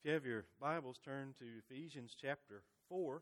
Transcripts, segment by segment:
you have your Bibles, turn to Ephesians chapter 4.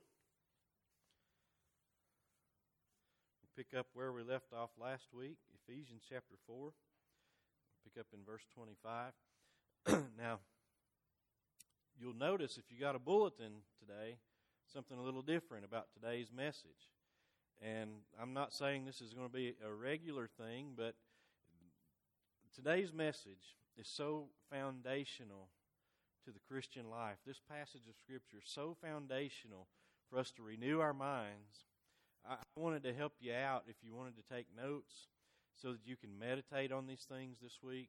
We'll pick up where we left off last week, Ephesians chapter 4. Pick up in verse 25. Now, you'll notice if you got a bulletin today, something a little different about today's message. And I'm not saying this is going to be a regular thing, but today's message is so foundational to the Christian life. This passage of Scripture is so foundational for us to renew our minds. I wanted to help you out if you wanted to take notes so that you can meditate on these things this week.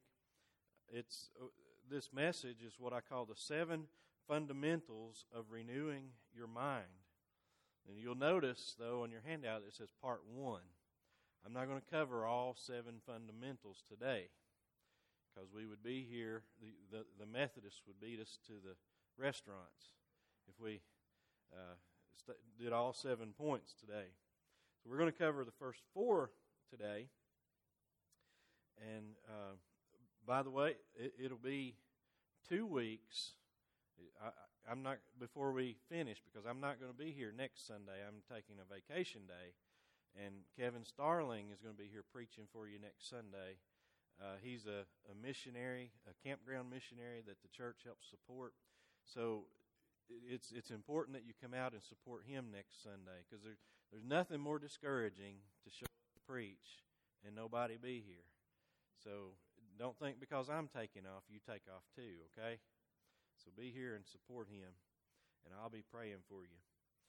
This message is what I call the 7 fundamentals of renewing your mind. And you'll notice, though, on your handout it says Part 1. I'm not going to cover all 7 fundamentals today, because we would be here, the Methodists would beat us to the restaurants if we did all 7 points today. So we're going to cover the first 4 today. And by the way, it'll be 2 weeks. I'm not before we finish, because I'm not going to be here next Sunday. I'm taking a vacation day, and Kevin Starling is going to be here preaching for you next Sunday. He's a missionary, a campground missionary that the church helps support. So it's important that you come out and support him next Sunday, because there's nothing more discouraging to show up to preach and nobody be here. So don't think because I'm taking off, you take off too, okay? So be here and support him, and I'll be praying for you.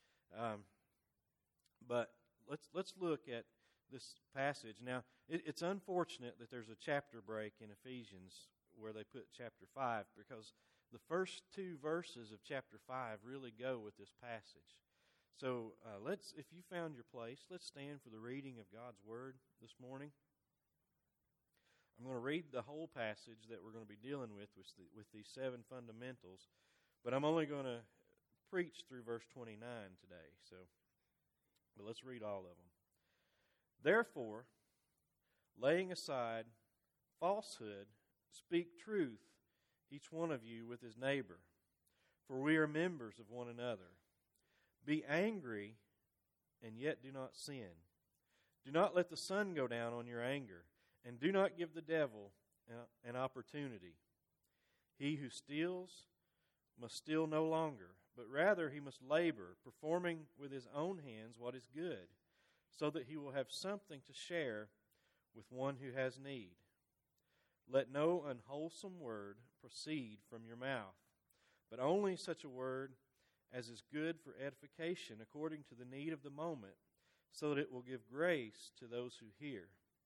But let's look at this passage. Now, it's unfortunate that there's a chapter break in Ephesians where they put chapter 5, because the first 2 verses of chapter 5 really go with this passage. So if you found your place, let's stand for the reading of God's Word this morning. I'm going to read the whole passage that we're going to be dealing with these 7 fundamentals, but I'm only going to preach through verse 29 today. But let's read all of them. Therefore, laying aside falsehood, speak truth, each one of you with his neighbor, for we are members of one another. Be angry, and yet do not sin. Do not let the sun go down on your anger, and do not give the devil an opportunity. He who steals must steal no longer, but rather he must labor, performing with his own hands what is good, so that he will have something to share with one who has need. Let no unwholesome word proceed from your mouth, but only such a word as is good for edification according to the need of the moment, so that it will give grace to those who hear.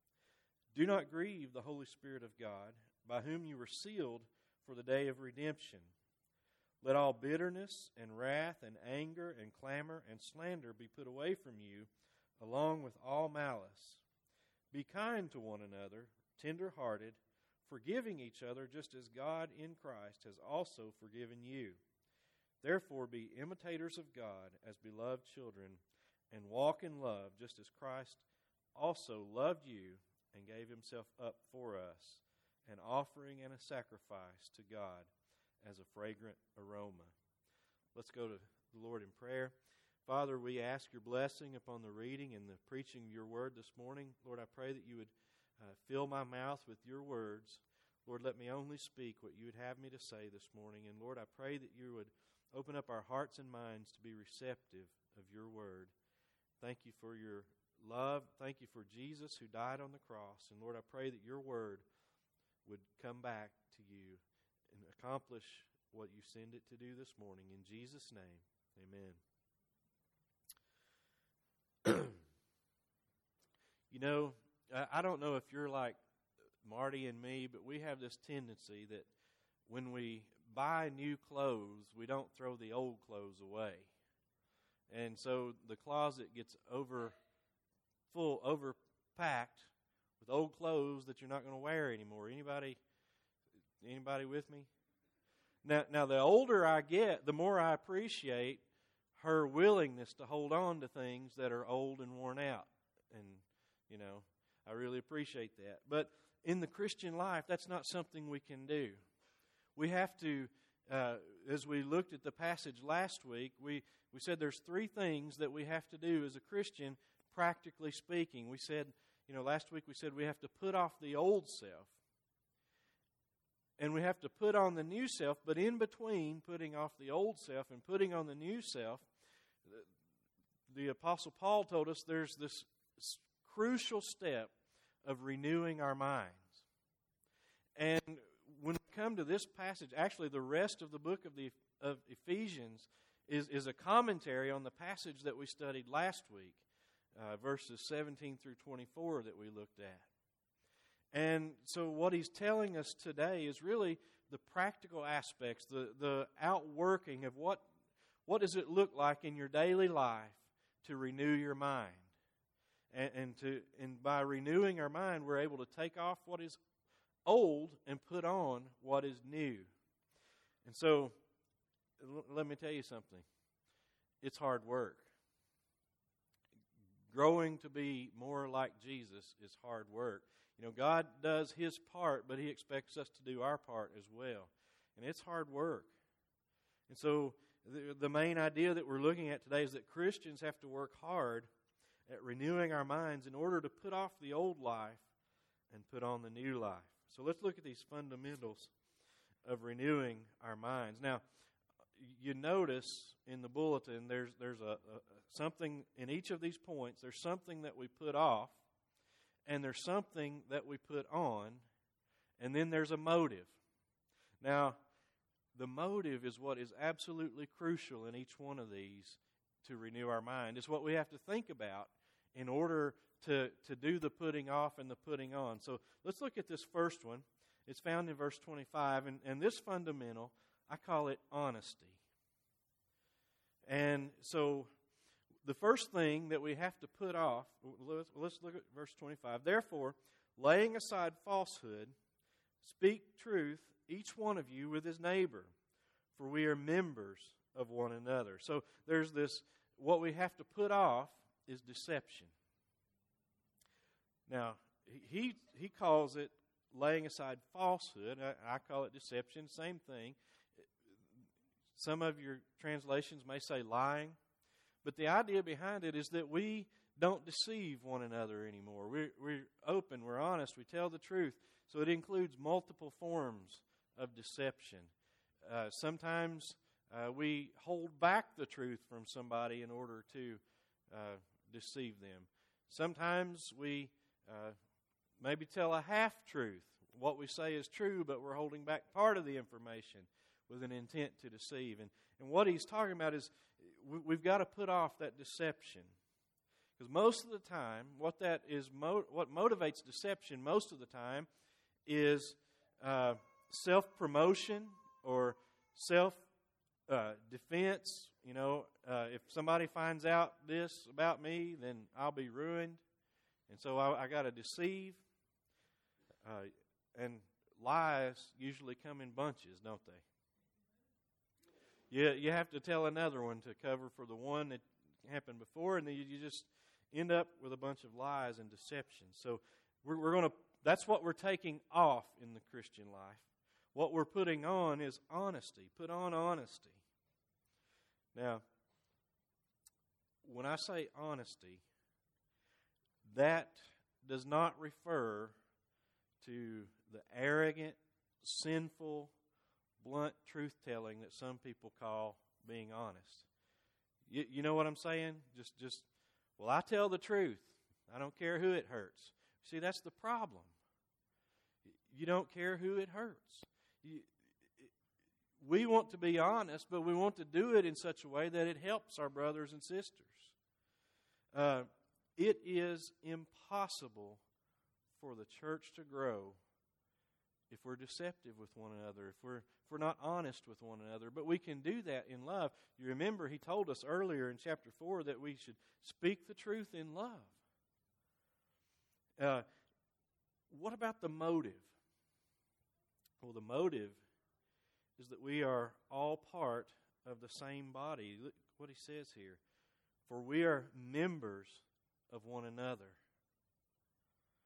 Do not grieve the Holy Spirit of God, by whom you were sealed for the day of redemption. Let all bitterness and wrath and anger and clamor and slander be put away from you, along with all malice. Be kind to one another, tender-hearted, forgiving each other just as God in Christ has also forgiven you. Therefore be imitators of God as beloved children, and walk in love just as Christ also loved you and gave himself up for us, an offering and a sacrifice to God as a fragrant aroma. Let's go to the Lord in prayer. Father, we ask your blessing upon the reading and the preaching of your word this morning. Lord, I pray that you would fill my mouth with your words. Lord, let me only speak what you would have me to say this morning. And Lord, I pray that you would open up our hearts and minds to be receptive of your word. Thank you for your love. Thank you for Jesus who died on the cross. And Lord, I pray that your word would come back to you and accomplish what you send it to do this morning. In Jesus' name, amen. You know, I don't know if you're like Marty and me, but we have this tendency that when we buy new clothes, we don't throw the old clothes away. And so the closet gets overpacked with old clothes that you're not going to wear anymore. Anybody with me? Now, the older I get, the more I appreciate her willingness to hold on to things that are old and worn out. And, you know, I really appreciate that. But in the Christian life, that's not something we can do. We have to as we looked at the passage last week, we said there's three things that we have to do as a Christian, practically speaking. We said, last week we said we have to put off the old self, and we have to put on the new self, but in between putting off the old self and putting on the new self, the Apostle Paul told us there's this crucial step of renewing our minds. And when we come to this passage, actually the rest of the book of Ephesians is a commentary on the passage that we studied last week, verses 17 through 24 that we looked at. And so what he's telling us today is really the practical aspects, the outworking of what does it look like in your daily life to renew your mind. And by renewing our mind, we're able to take off what is old and put on what is new. And so, let me tell you something. It's hard work. Growing to be more like Jesus is hard work. God does His part, but He expects us to do our part as well. And it's hard work. And so, the main idea that we're looking at today is that Christians have to work hard at renewing our minds in order to put off the old life and put on the new life. So let's look at these fundamentals of renewing our minds. Now, you notice in the bulletin there's something in each of these points. There's something that we put off, and there's something that we put on, and then there's a motive. Now, the motive is what is absolutely crucial in each one of these to renew our mind. It's what we have to think about in order to do the putting off and the putting on. So let's look at this first one. It's found in verse 25, and this fundamental, I call it honesty. And so the first thing that we have to put off, let's look at verse 25. Therefore, laying aside falsehood, speak truth, each one of you with his neighbor, for we are members of one another. So there's this, what we have to put off is deception. Now, he calls it laying aside falsehood. I call it deception, same thing. Some of your translations may say lying, but the idea behind it is that we don't deceive one another anymore. We're open, we're honest, we tell the truth. So it includes multiple forms of deception. Sometimes we hold back the truth from somebody in order to deceive them. Sometimes we maybe tell a half-truth. What we say is true, but we're holding back part of the information with an intent to deceive. And what he's talking about is we've got to put off that deception. Because most of the time, what motivates deception most of the time is self-promotion or self-defense. If somebody finds out this about me, then I'll be ruined. And so I got to deceive. And lies usually come in bunches, don't they? You have to tell another one to cover for the one that happened before, and then you just end up with a bunch of lies and deception. So we're going to. That's what we're taking off in the Christian life. What we're putting on is honesty. Put on honesty. Now, when I say honesty, that does not refer to the arrogant, sinful, blunt truth-telling that some people call being honest. You know what I'm saying? Well, I tell the truth. I don't care who it hurts. See, that's the problem. You don't care who it hurts. We want to be honest, but we want to do it in such a way that it helps our brothers and sisters. It is impossible for the church to grow if we're deceptive with one another, if we're not honest with one another. But we can do that in love. You remember he told us earlier in chapter 4 that we should speak the truth in love. What about the motive? Well, the motive is that we are all part of the same body. Look what he says here. For we are members of one another.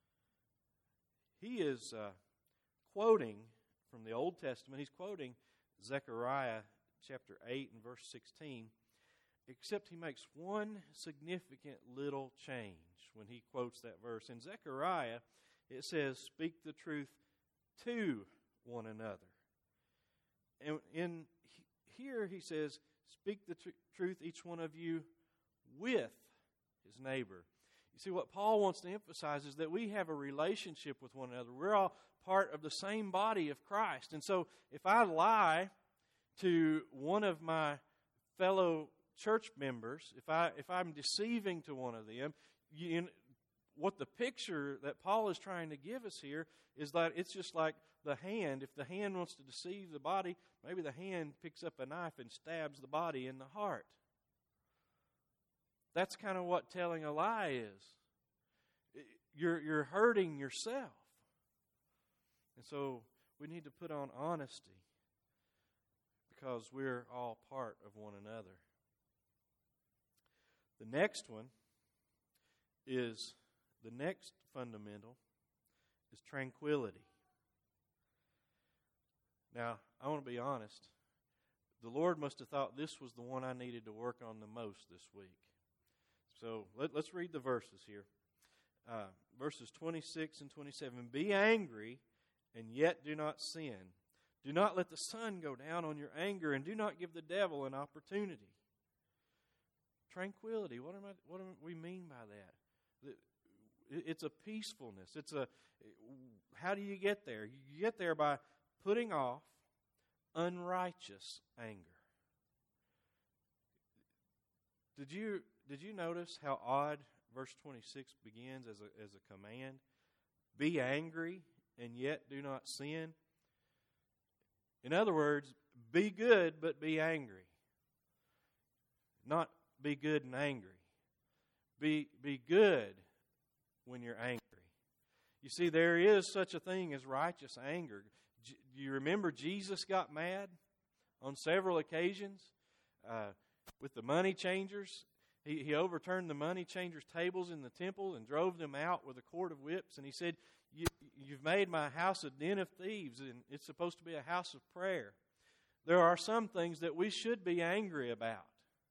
He is quoting from the Old Testament. He's quoting Zechariah chapter 8 and verse 16, except he makes one significant little change when he quotes that verse. In Zechariah, it says, "Speak the truth to one another." And here he says, "Speak the truth, each one of you, with his neighbor." You see, what Paul wants to emphasize is that we have a relationship with one another. We're all part of the same body of Christ. And so if I lie to one of my fellow church members, if I'm deceiving to one of them, what the picture that Paul is trying to give us here is that it's just like the hand. If the hand wants to deceive the body, maybe the hand picks up a knife and stabs the body in the heart. That's kind of what telling a lie is. You're hurting yourself. And so we need to put on honesty because we're all part of one another. The next fundamental is tranquility. Now, I want to be honest. The Lord must have thought this was the one I needed to work on the most this week. So let's read the verses here. Verses 26 and 27. "Be angry, and yet do not sin. Do not let the sun go down on your anger, and do not give the devil an opportunity." Tranquility. What do we mean by that? It's a peacefulness. How do you get there? You get there by putting off unrighteous anger. Did you notice how odd verse 26 begins as a command? Be angry and yet do not sin. In other words, be good but be angry. Not be good and angry. Be good when you're angry. You see, there is such a thing as righteous anger. Do you remember Jesus got mad on several occasions with the money changers? He overturned the money changers' tables in the temple and drove them out with a cord of whips. And he said, "You've made my house a den of thieves, and it's supposed to be a house of prayer." There are some things that we should be angry about.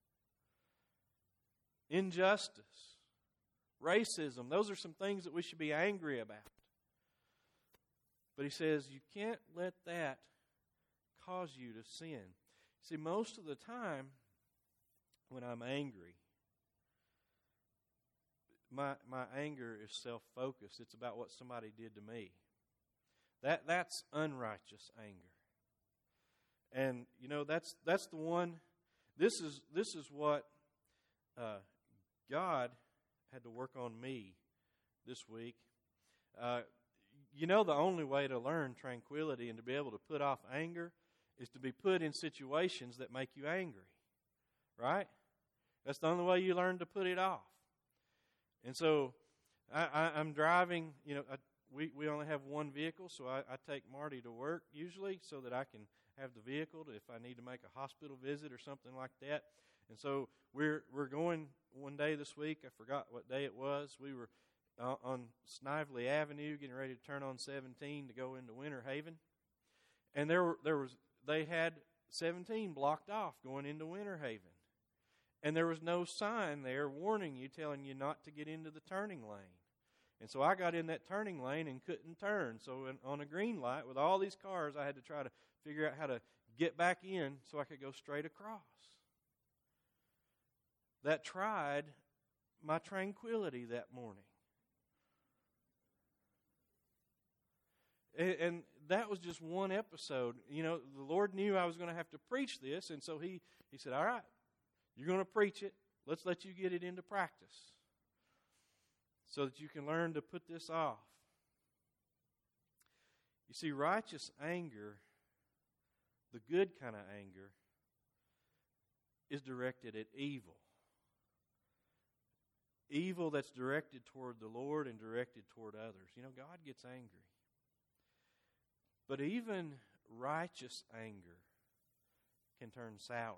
Injustice, racism, those are some things that we should be angry about. But he says, you can't let that cause you to sin. See, most of the time when I'm angry, my anger is self-focused. It's about what somebody did to me. That's unrighteous anger. And that's the one. This is what God had to work on me this week. The only way to learn tranquility and to be able to put off anger is to be put in situations that make you angry. Right? That's the only way you learn to put it off. And so I'm driving. We only have one vehicle, so I take Marty to work usually so that I can have the vehicle if I need to make a hospital visit or something like that. And so we're going one day this week. I forgot what day it was. We were on Snively Avenue getting ready to turn on 17 to go into Winter Haven. And they had 17 blocked off going into Winter Haven. And there was no sign there warning you, telling you not to get into the turning lane. And so I got in that turning lane and couldn't turn. So on a green light with all these cars, I had to try to figure out how to get back in so I could go straight across. That tried my tranquility that morning. And that was just one episode. The Lord knew I was going to have to preach this, and so He said, "All right, you're going to preach it. Let's let you get it into practice so that you can learn to put this off." You see, righteous anger, the good kind of anger, is directed at evil. Evil that's directed toward the Lord and directed toward others. God gets angry. But even righteous anger can turn sour.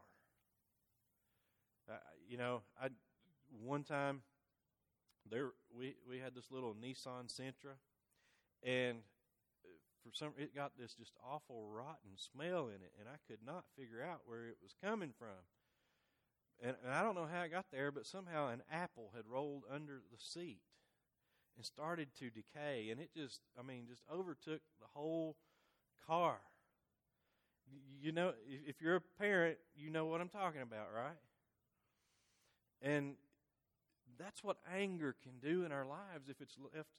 One time we had this little Nissan Sentra, and it got this just awful rotten smell in it, and I could not figure out where it was coming from. And I don't know how it got there, but somehow an apple had rolled under the seat and started to decay, and it just overtook the whole car. You know, if you're a parent, you know what I'm talking about, right? And that's what anger can do in our lives if it's left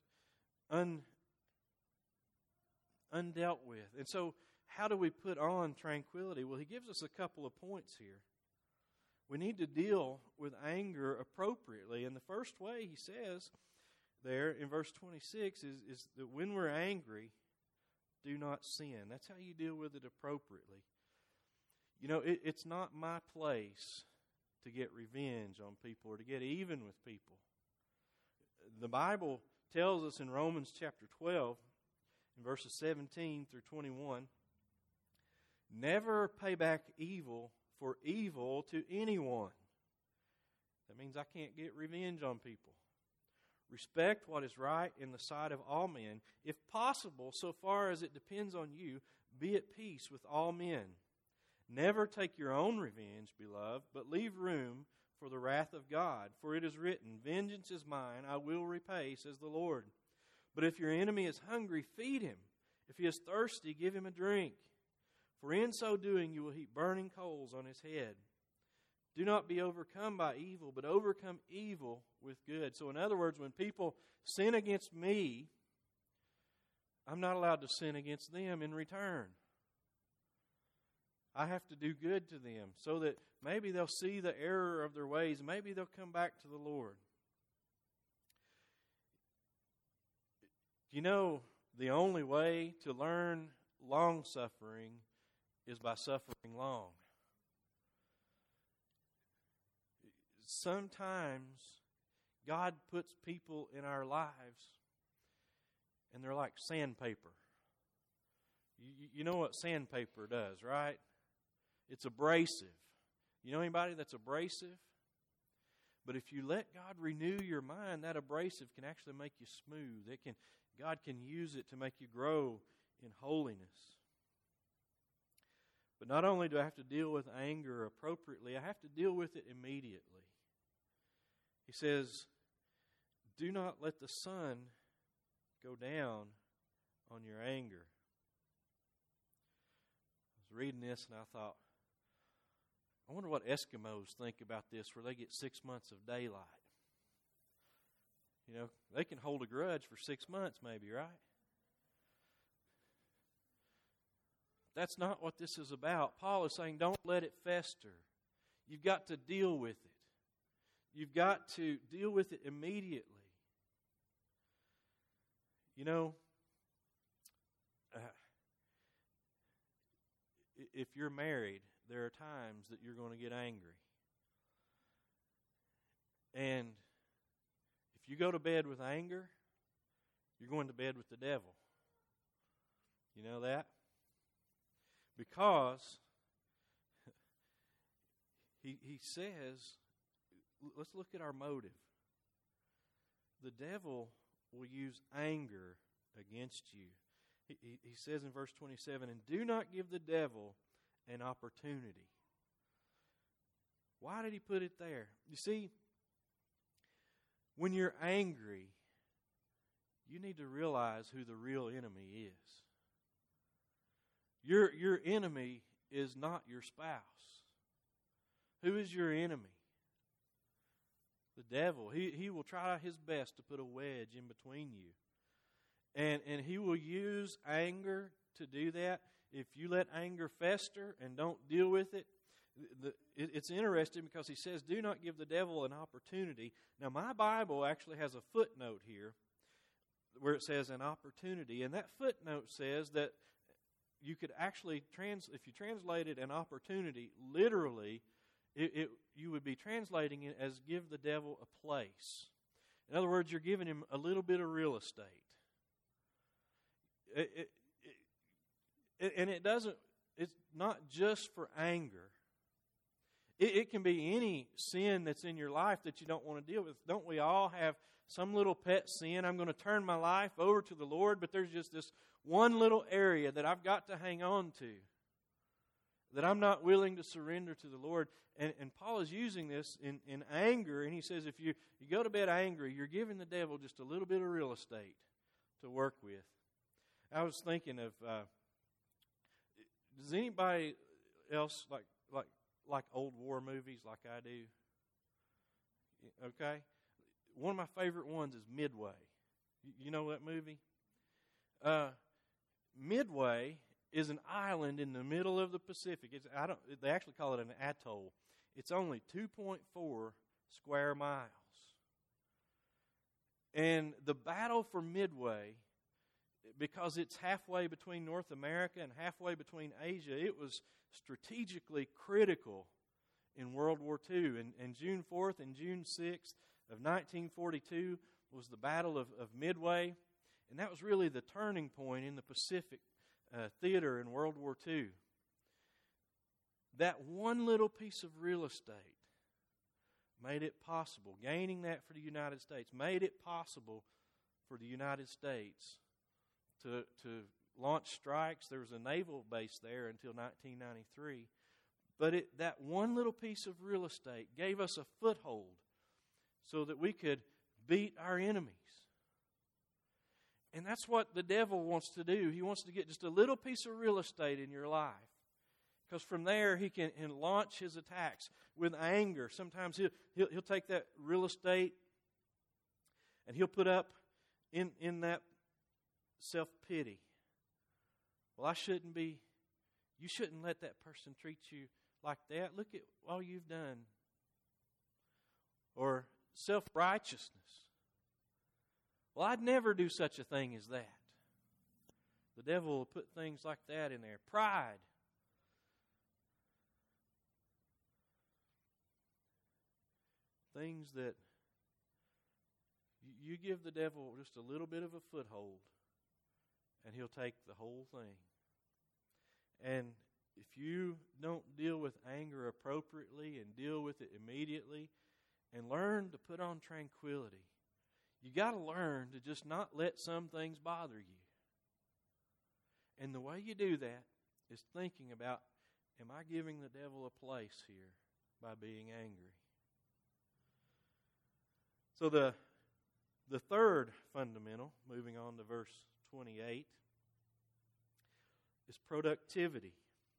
undealt with. And so, how do we put on tranquility? Well, he gives us a couple of points here. We need to deal with anger appropriately. And the first way, he says there in verse 26, is that when we're angry, do not sin. That's how you deal with it appropriately. You know, it's not my place to get revenge on people or to get even with people. The Bible tells us in Romans chapter 12, in verses 17 through 21, never pay back evil for evil to anyone. That means I can't get revenge on people. Respect what is right in the sight of all men. If possible, so far as it depends on you, be at peace with all men. Never take your own revenge, beloved, but leave room for the wrath of God. For it is written, vengeance is mine, I will repay, says the Lord. But if your enemy is hungry, feed him. If he is thirsty, give him a drink. For in so doing you will heap burning coals on his head. Do not be overcome by evil, but overcome evil with good. So in other words, when people sin against me, I'm not allowed to sin against them in return. I have to do good to them so that maybe they'll see the error of their ways. Maybe they'll come back to the Lord. You know, the only way to learn long-suffering is by suffering long. Sometimes God puts people in our lives and they're like sandpaper. You know what sandpaper does, right? It's abrasive. You know anybody that's abrasive? But if you let God renew your mind, that abrasive can actually make you smooth. God can use it to make you grow in holiness. But not only do I have to deal with anger appropriately, I have to deal with it immediately. He says, do not let the sun go down on your anger. I was reading this and I thought, I wonder what Eskimos think about this where they get 6 months of daylight. You know, they can hold a grudge for 6 months maybe, right? That's not what this is about. Paul is saying don't let it fester. You've got to deal with it. You've got to deal with it immediately. You know, if you're married, there are times that you're going to get angry. And if you go to bed with anger, you're going to bed with the devil. You know that? Because he says, let's look at our motive. The devil will use anger against you. He says in verse 27, and do not give the devil an opportunity. Why did he put it there? You see, when you're angry, you need to realize who the real enemy is. Your enemy is not your spouse. Who is your enemy? The devil. He will try his best to put a wedge in between you. And he will use anger to do that. If you let anger fester and don't deal with it, it's interesting because he says, do not give the devil an opportunity. Now, my Bible actually has a footnote here where it says an opportunity. And that footnote says that you could actually, if you translated an opportunity literally, you would be translating it as give the devil a place. In other words, you're giving him a little bit of real estate. And it's not just for anger. It can be any sin that's in your life that you don't want to deal with. Don't we all have some little pet sin? I'm going to turn my life over to the Lord, but there's just this one little area that I've got to hang on to, that I'm not willing to surrender to the Lord. And Paul is using this in anger, and he says if you go to bed angry, you're giving the devil just a little bit of real estate to work with. I was thinking of, does anybody else like old war movies like I do? Okay? One of my favorite ones is Midway. You know that movie? Midway is an island in the middle of the Pacific. They actually call it an atoll. It's only 2.4 square miles. And the battle for Midway, because it's halfway between North America and halfway between Asia, it was strategically critical in World War II. And June 4th and June 6th of 1942 was the Battle of Midway. And that was really the turning point in the Pacific theater in World War II. That one little piece of real estate made it possible. Gaining that for the United States made it possible for the United States to launch strikes. There was a naval base there until 1993. But that one little piece of real estate gave us a foothold so that we could beat our enemies. And that's what the devil wants to do. He wants to get just a little piece of real estate in your life. Because from there, he can launch his attacks with anger. Sometimes he'll take that real estate and he'll put up in that self-pity. Well, you shouldn't let that person treat you like that. Look at all you've done. Or self-righteousness. Well, I'd never do such a thing as that. The devil will put things like that in there. Pride. Things that you give the devil just a little bit of a foothold, and he'll take the whole thing. And if you don't deal with anger appropriately and deal with it immediately and learn to put on tranquility, you got to learn to just not let some things bother you. And the way you do that is thinking about, am I giving the devil a place here by being angry? So the third fundamental, moving on to verse 28, is productivity.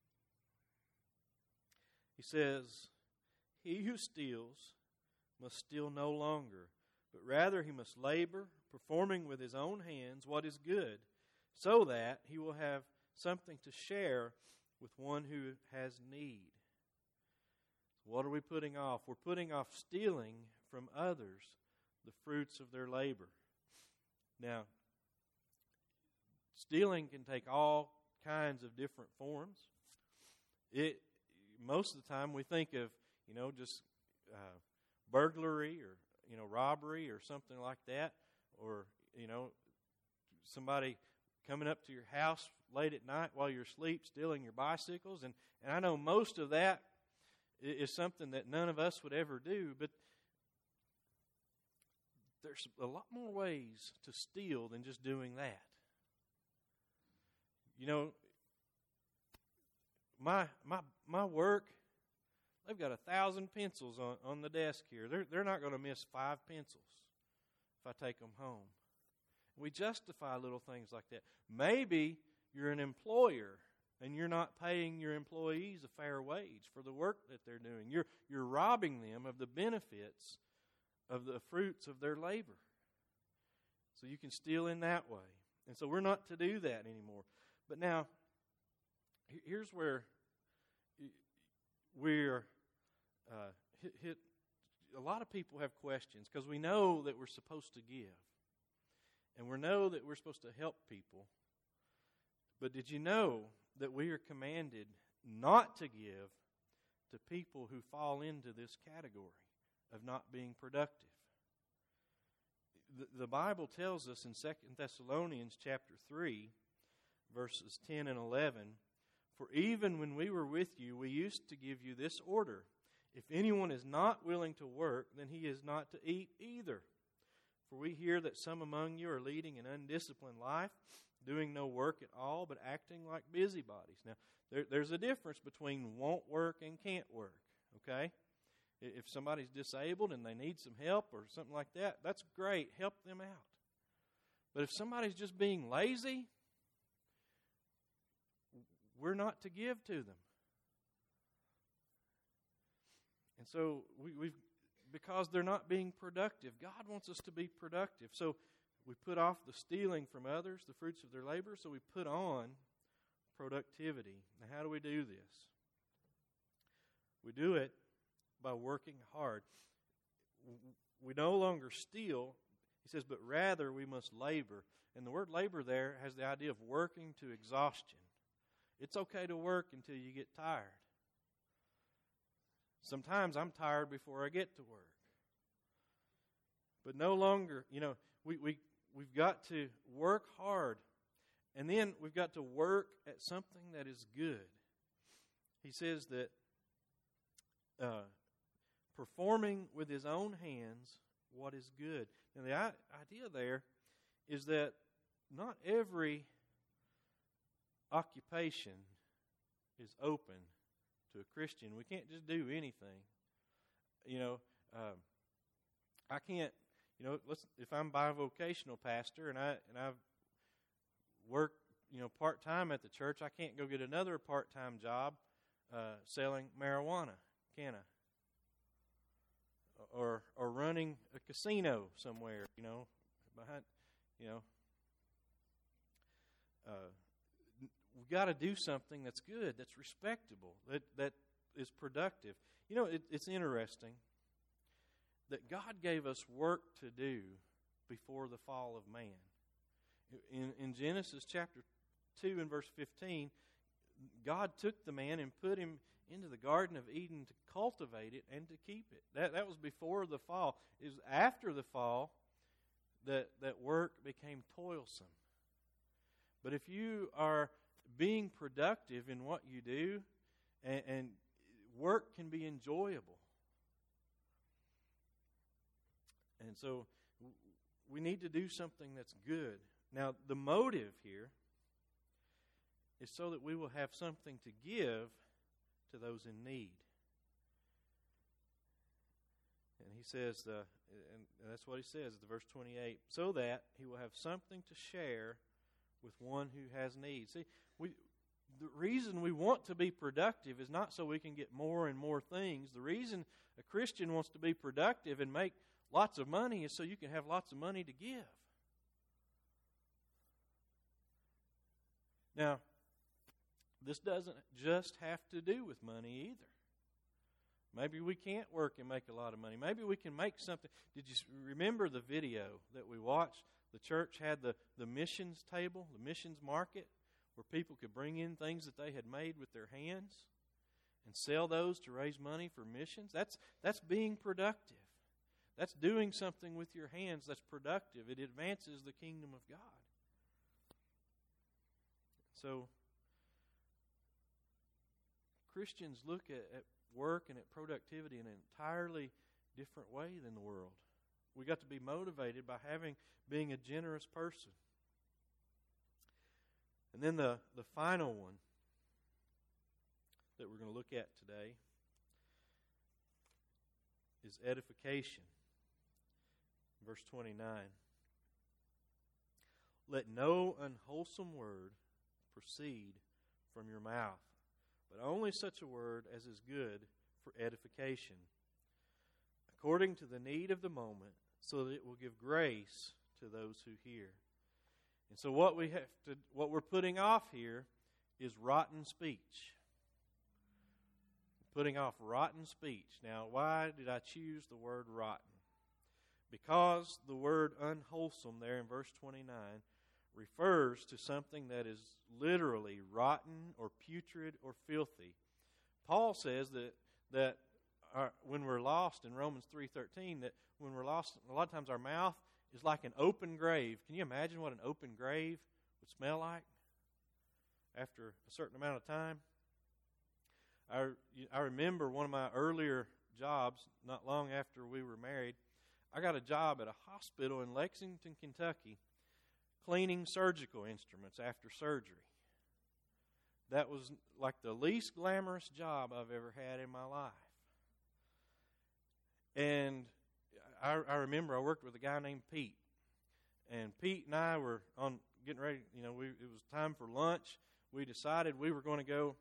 He says, he who steals must steal no longer, but rather he must labor, performing with his own hands what is good, so that he will have something to share with one who has need. What are we putting off? We're putting off stealing from others the fruits of their labor. Now, stealing can take all kinds of different forms. Most of the time we think of, just burglary or, robbery or something like that, or, somebody coming up to your house late at night while you're asleep, stealing your bicycles. And I know most of that is something that none of us would ever do, but there's a lot more ways to steal than just doing that. My work, they've got 1,000 pencils on the desk here. They're not going to miss 5 pencils if I take them home. We justify little things like that. Maybe you're an employer and you're not paying your employees a fair wage for the work that they're doing. You're robbing them of the benefits of the fruits of their labor. So you can steal in that way. And so we're not to do that anymore. But now, here's where we're hit. A lot of people have questions because we know that we're supposed to give. And we know that we're supposed to help people. But did you know that we are commanded not to give to people who fall into this category of not being productive? The Bible tells us in 2 Thessalonians chapter 3, verses 10 and 11, "For even when we were with you, we used to give you this order, If anyone is not willing to work, then he is not to eat either. For we hear that some among you are leading an undisciplined life, doing no work at all, but acting like busybodies. Now, there's a difference between won't work and can't work, okay? If somebody's disabled and they need some help or something like that, that's great. Help them out. But if somebody's just being lazy, we're not to give to them. And so we've because they're not being productive. God wants us to be productive. So we put off the stealing from others, the fruits of their labor, so we put on productivity. Now, how do we do this? We do it by working hard. We no longer steal, he says, but rather we must labor. And the word labor there has the idea of working to exhaustion. It's okay to work until you get tired. Sometimes I'm tired before I get to work. But no longer, we've got to work hard. And then we've got to work at something that is good. He says that performing with his own hands what is good. And the idea there is that not every occupation is open to a Christian. We can't just do anything. I can't. If I'm bivocational pastor and I work part time at the church, I can't go get another part time job selling marijuana, can I? Or running a casino somewhere, behind, we've got to do something that's good, that's respectable, that is productive. It's interesting that God gave us work to do before the fall of man. In Genesis chapter 2 and verse 15, God took the man and put him into the Garden of Eden to cultivate it and to keep it. That was before the fall. It was after the fall that work became toilsome. But if you are being productive in what you do, and work can be enjoyable. And so we need to do something that's good. Now, the motive here is so that we will have something to give to those in need. And he says, and that's what he says at verse 28, so that he will have something to share with one who has need. See, the reason we want to be productive is not so we can get more and more things. The reason a Christian wants to be productive and make lots of money is so you can have lots of money to give. Now, this doesn't just have to do with money either. Maybe we can't work and make a lot of money. Maybe we can make something. Did you remember the video that we watched? The church had the missions table, the missions market, where people could bring in things that they had made with their hands and sell those to raise money for missions. That's being productive. That's doing something with your hands that's productive. It advances the kingdom of God. So, Christians look at work and at productivity in an entirely different way than the world. We got to be motivated by being a generous person. And then the final one that we're going to look at today is edification. Verse 29. Let no unwholesome word proceed from your mouth, but only such a word as is good for edification, according to the need of the moment, so that it will give grace to those who hear. And so what we're putting off here is rotten speech. Putting off rotten speech. Now, why did I choose the word rotten? Because the word unwholesome there in verse 29 refers to something that is literally rotten or putrid or filthy. Paul says that when we're lost in Romans 3:13, that when we're lost, a lot of times our mouth is like an open grave. Can you imagine what an open grave would smell like after a certain amount of time? I remember one of my earlier jobs not long after we were married. I got a job at a hospital in Lexington, Kentucky, cleaning surgical instruments after surgery. That was like the least glamorous job I've ever had in my life. And I remember I worked with a guy named Pete. And Pete and I were getting ready, it was time for lunch. We decided we were going to go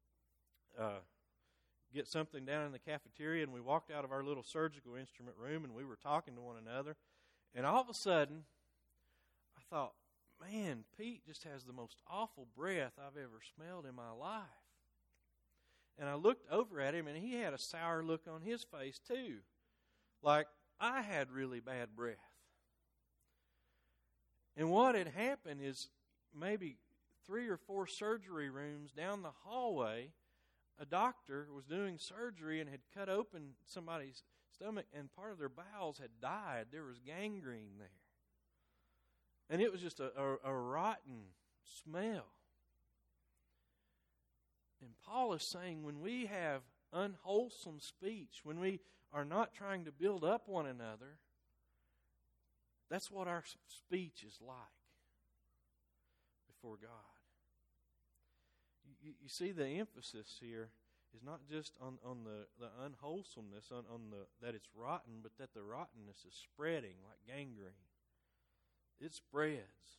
get something down in the cafeteria, and we walked out of our little surgical instrument room, and we were talking to one another. And all of a sudden, I thought, man, Pete just has the most awful breath I've ever smelled in my life. And I looked over at him, and he had a sour look on his face too, like I had really bad breath. And what had happened is maybe 3 or 4 surgery rooms down the hallway, a doctor was doing surgery and had cut open somebody's stomach, and part of their bowels had died. There was gangrene there. And it was just a rotten smell. And Paul is saying when we have unwholesome speech, when we are not trying to build up one another, that's what our speech is like before God. You see, the emphasis here is not just on the unwholesomeness, that it's rotten, but that the rottenness is spreading like gangrene. It spreads.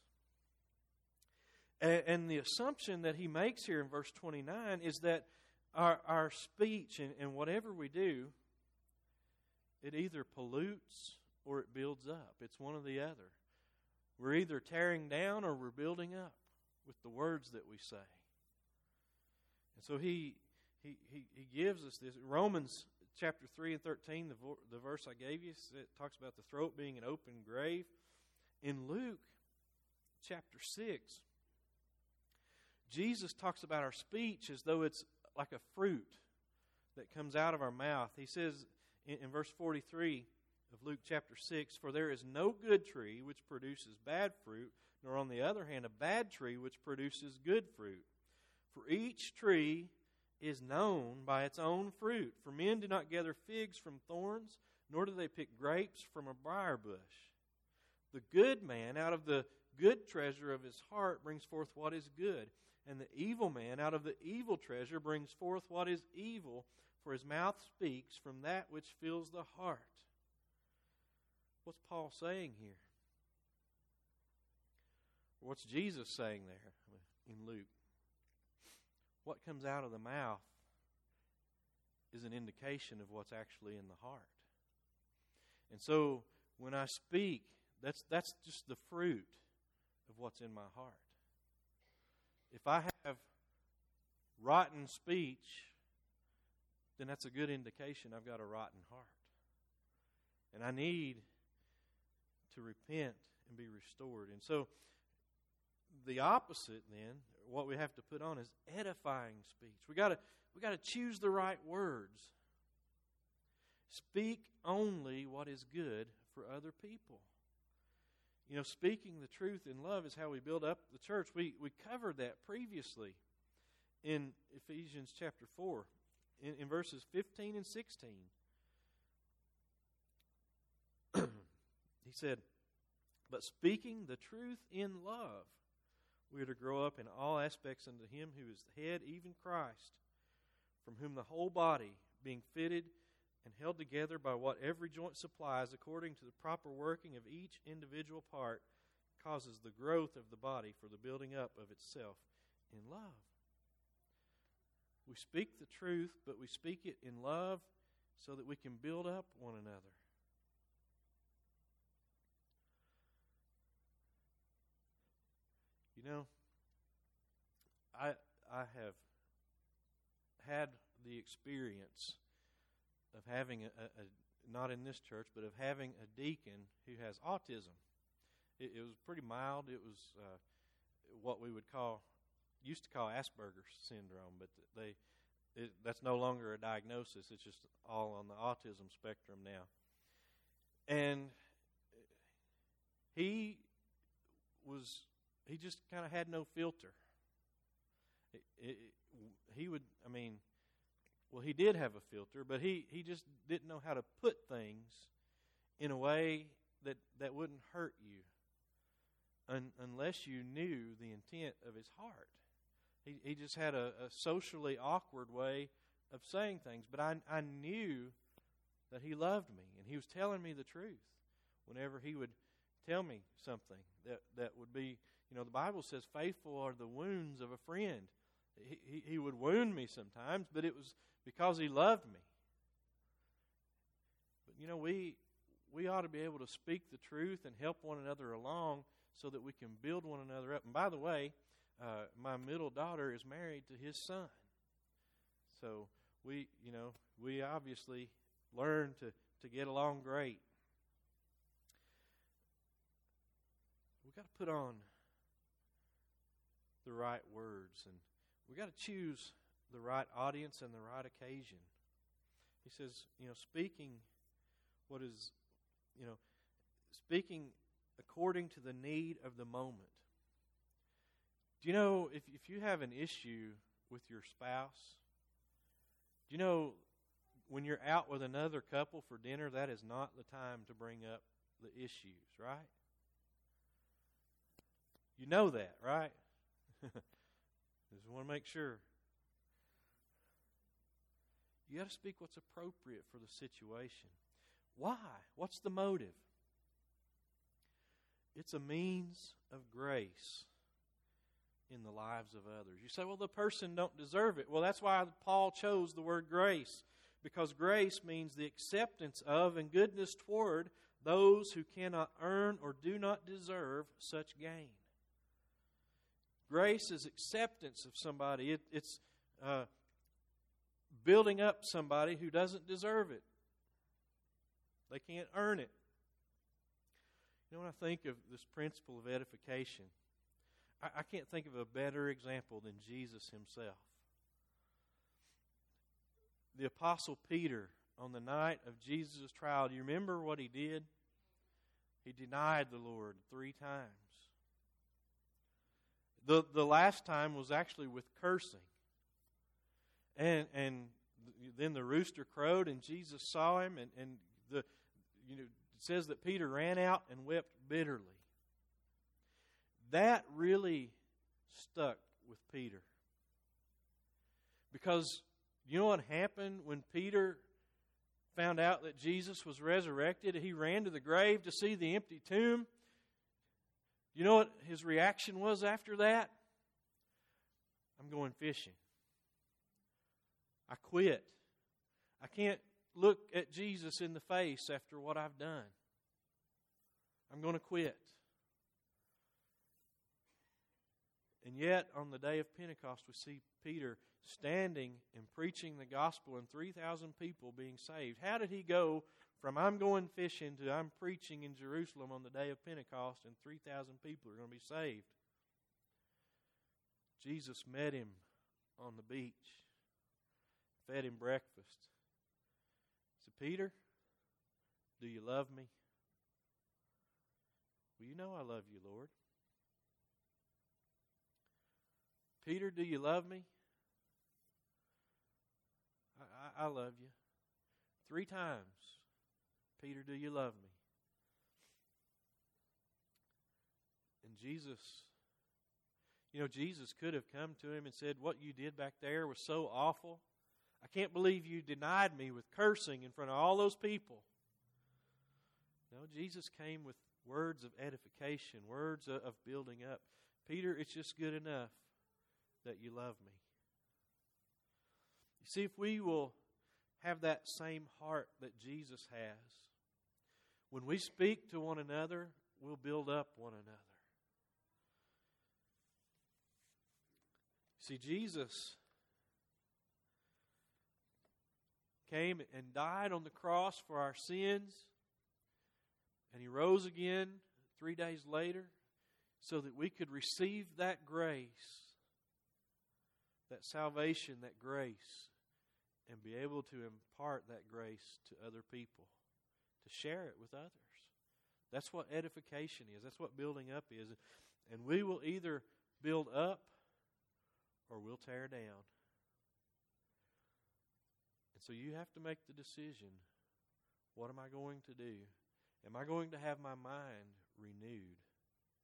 And the assumption that he makes here in verse 29 is that our speech and whatever we do, it either pollutes or it builds up. It's one or the other. We're either tearing down or we're building up with the words that we say. And so he gives us this. Romans chapter 3 and 13, the verse I gave you, it talks about the throat being an open grave. In Luke chapter 6, Jesus talks about our speech as though it's like a fruit that comes out of our mouth. He says in verse 43 of Luke chapter 6, "For there is no good tree which produces bad fruit, nor on the other hand a bad tree which produces good fruit. For each tree is known by its own fruit. For men do not gather figs from thorns, nor do they pick grapes from a briar bush. The good man out of the good treasure of his heart brings forth what is good, and the evil man out of the evil treasure brings forth what is evil, for his mouth speaks from that which fills the heart." What's Paul saying here? What's Jesus saying there in Luke? What comes out of the mouth is an indication of what's actually in the heart. And so when I speak, that's just the fruit of what's in my heart. If I have rotten speech, then that's a good indication I've got a rotten heart. And I need to repent and be restored. And so the opposite then, what we have to put on is edifying speech. We got to choose the right words. Speak only what is good for other people. Speaking the truth in love is how we build up the church. We covered that previously in Ephesians chapter 4, in verses 15 and 16. He said, "But speaking the truth in love, we are to grow up in all aspects unto Him who is the head, even Christ, from whom the whole body, being fitted and held together by what every joint supplies, according to the proper working of each individual part, causes the growth of the body for the building up of itself in love." We speak the truth, but we speak it in love so that we can build up one another. I have had the experience of having not in this church, but of having a deacon who has autism. It was pretty mild. It was what we used to call Asperger's syndrome, but that's no longer a diagnosis. It's just all on the autism spectrum now. And he just kind of had no filter. Well, he did have a filter, but he just didn't know how to put things in a way that wouldn't hurt you unless you knew the intent of his heart. He just had a socially awkward way of saying things, but I knew that he loved me, and he was telling me the truth whenever he would tell me something that would be, the Bible says faithful are the wounds of a friend. He would wound me sometimes, but it was because he loved me. But we ought to be able to speak the truth and help one another along so that we can build one another up. And by the way, my middle daughter is married to his son. So we obviously learn to get along great. We've got to put on the right words, and we've got to choose the right audience and the right occasion. He says, speaking what is, speaking according to the need of the moment. Do you know, if you have an issue with your spouse, do you know when you're out with another couple for dinner, that is not the time to bring up the issues, right? You know that, right? Just want to make sure. You got to speak what's appropriate for the situation. Why? What's the motive? It's a means of grace in the lives of others. You say, well, the person don't deserve it. Well, that's why Paul chose the word grace, because grace means the acceptance of and goodness toward those who cannot earn or do not deserve such gain. Grace is acceptance of somebody. It's building up somebody who doesn't deserve it. They can't earn it. When I think of this principle of edification, I can't think of a better example than Jesus himself. The Apostle Peter, on the night of Jesus' trial, do you remember what he did? He denied the Lord 3 times. The last time was actually with cursing. And then the rooster crowed, and Jesus saw him, and it says that Peter ran out and wept bitterly. That really stuck with Peter. Because you know what happened when Peter found out that Jesus was resurrected? He ran to the grave to see the empty tomb. You know what his reaction was after that? I'm going fishing. I quit. I can't look at Jesus in the face after what I've done. I'm going to quit. And yet, on the day of Pentecost, we see Peter standing and preaching the gospel and 3,000 people being saved. How did he go from I'm going fishing to I'm preaching in Jerusalem on the day of Pentecost and 3,000 people are going to be saved? Jesus met him on the beach, fed him breakfast. He said, Peter, do you love me? Well, you know I love you, Lord. Peter, do you love me? I love you. 3 times. Peter, do you love me? And Jesus could have come to him and said, what you did back there was so awful. I can't believe you denied me with cursing in front of all those people. No, Jesus came with words of edification, words of building up. Peter, it's just good enough that you love me. You see, if we will have that same heart that Jesus has, when we speak to one another, we'll build up one another. See, Jesus came and died on the cross for our sins, and He rose again 3 days later so that we could receive that grace, that salvation, that grace, and be able to impart that grace to other people, to share it with others. That's what edification is. That's what building up is. And we will either build up or we'll tear down. So you have to make the decision. What am I going to do? Am I going to have my mind renewed?